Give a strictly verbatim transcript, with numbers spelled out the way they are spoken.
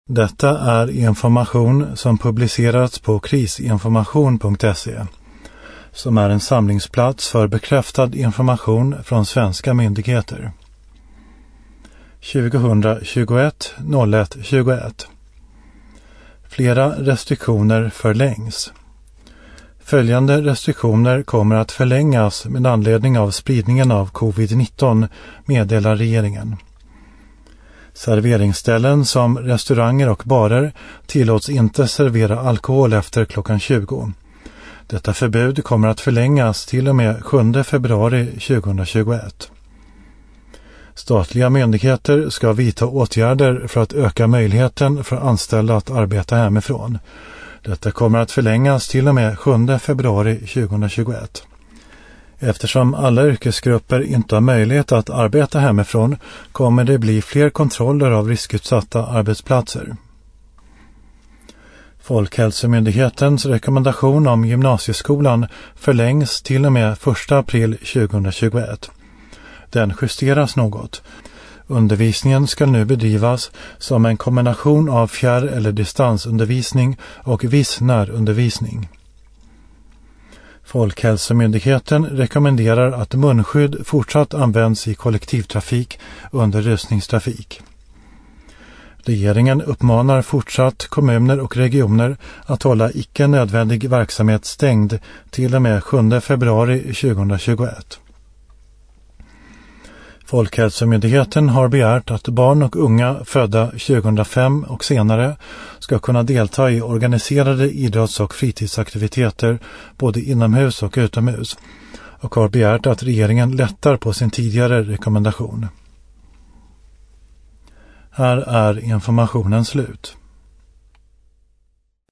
Detta är information som publicerats på krisinformation punkt se, som är en samlingsplats för bekräftad information från svenska myndigheter. tjugohundratjugoett ett tjugoett. Flera restriktioner förlängs. Följande restriktioner kommer att förlängas med anledning av spridningen av covid nitton, meddelar regeringen. Serveringsställen som restauranger och barer tillåts inte servera alkohol efter klockan tjugo. Detta förbud kommer att förlängas till och med sjunde februari tjugohundratjugoett. Statliga myndigheter ska vidta åtgärder för att öka möjligheten för anställda att arbeta hemifrån. Detta kommer att förlängas till och med sjunde februari tjugohundratjugoett. Eftersom alla yrkesgrupper inte har möjlighet att arbeta hemifrån kommer det bli fler kontroller av riskutsatta arbetsplatser. Folkhälsomyndighetens rekommendation om gymnasieskolan förlängs till och med första april tjugohundratjugoett. Den justeras något. Undervisningen ska nu bedrivas som en kombination av fjärr- eller distansundervisning och viss närundervisning. Folkhälsomyndigheten rekommenderar att munskydd fortsatt används i kollektivtrafik under rusningstrafik. Regeringen uppmanar fortsatt kommuner och regioner att hålla icke nödvändig verksamhet stängd till och med sjunde februari tjugohundratjugoett. Folkhälsomyndigheten har begärt att barn och unga födda tjugohundrafem och senare ska kunna delta i organiserade idrotts- och fritidsaktiviteter både inomhus och utomhus och har begärt att regeringen lättar på sin tidigare rekommendation. Här är informationen slut.